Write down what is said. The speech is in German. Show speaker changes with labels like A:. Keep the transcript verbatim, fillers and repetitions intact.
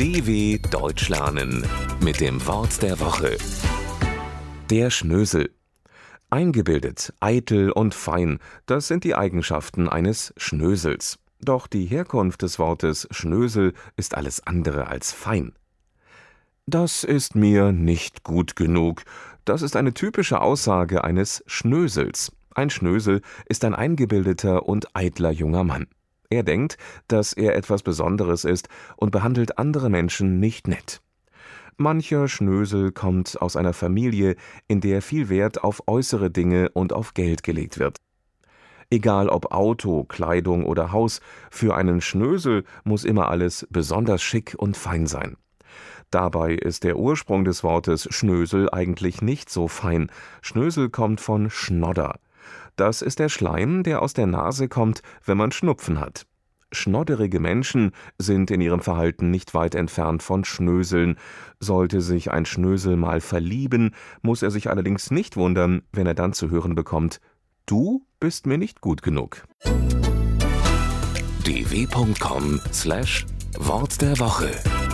A: D W Deutsch lernen mit dem Wort der Woche. Der Schnösel. Eingebildet, eitel und fein, das sind die Eigenschaften eines Schnösels. Doch die Herkunft des Wortes Schnösel ist alles andere als fein. Das ist mir nicht gut genug. Das ist eine typische Aussage eines Schnösels. Ein Schnösel ist ein eingebildeter und eitler junger Mann. Er denkt, dass er etwas Besonderes ist und behandelt andere Menschen nicht nett. Mancher Schnösel kommt aus einer Familie, in der viel Wert auf äußere Dinge und auf Geld gelegt wird. Egal ob Auto, Kleidung oder Haus, für einen Schnösel muss immer alles besonders schick und fein sein. Dabei ist der Ursprung des Wortes Schnösel eigentlich nicht so fein. Schnösel kommt von Schnodder. Das ist der Schleim, der aus der Nase kommt, wenn man Schnupfen hat. Schnodderige Menschen sind in ihrem Verhalten nicht weit entfernt von Schnöseln. Sollte sich ein Schnösel mal verlieben, muss er sich allerdings nicht wundern, wenn er dann zu hören bekommt: Du bist mir nicht gut genug. d w punkt com slash Wort der Woche